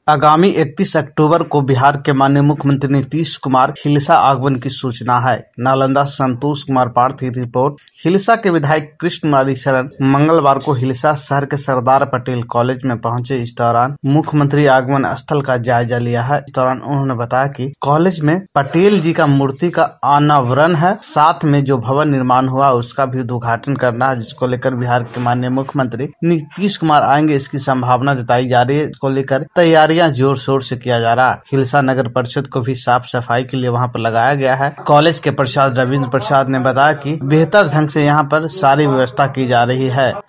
आगामी 31 अक्टूबर को बिहार के माननीय मुख्यमंत्री नीतीश कुमार हिलसा आगमन की सूचना है। नालंदा से संतोष कुमार पार्थ की रिपोर्ट। हिलसा के विधायक कृष्णलाल शरण मंगलवार को हिलसा शहर के सरदार पटेल कॉलेज में पहुंचे। इस दौरान मुख्यमंत्री आगमन स्थल का जायजा लिया है। इस दौरान उन्होंने बताया कि कॉलेज में पटेल जी का मूर्ति का अनावरण है, साथ में जो भवन निर्माण हुआ उसका भी उद्घाटन करना है, जिसको लेकर बिहार के माननीय मुख्यमंत्री नीतीश कुमार आएंगे, इसकी संभावना जताई जा रही है। इसको लेकर तैयारियां जोर शोर से किया जा रहा है। हिलसा नगर परिषद को भी साफ सफाई के लिए वहां पर लगाया गया है। कॉलेज के प्रसाद रविंद्र प्रसाद ने बताया कि बेहतर ढंग से यहां पर सारी व्यवस्था की जा रही है।